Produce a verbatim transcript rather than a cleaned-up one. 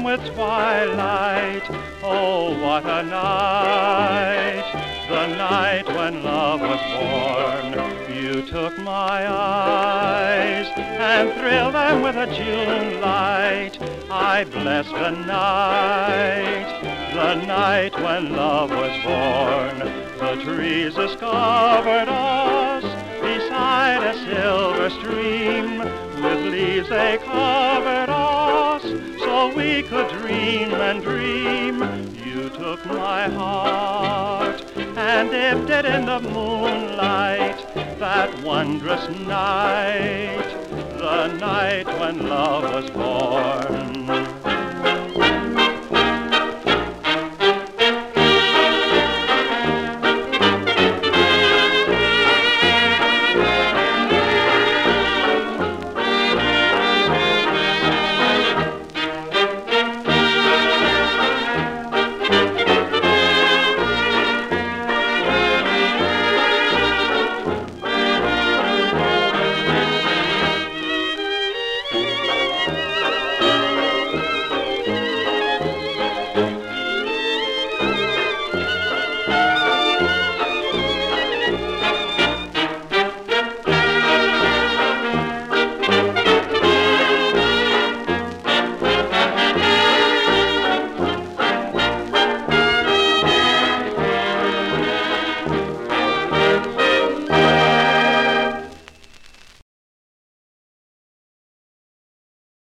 with twilight. Oh, what a night, the night when love was born. You took my eyes and thrilled them with a June light. I bless the night, the night when love was born. The trees discovered us beside a silver stream. With leaves they covered us so we could dream and dream. You took my heart and dipped it in the moonlight. That wondrous night, the night when love was born.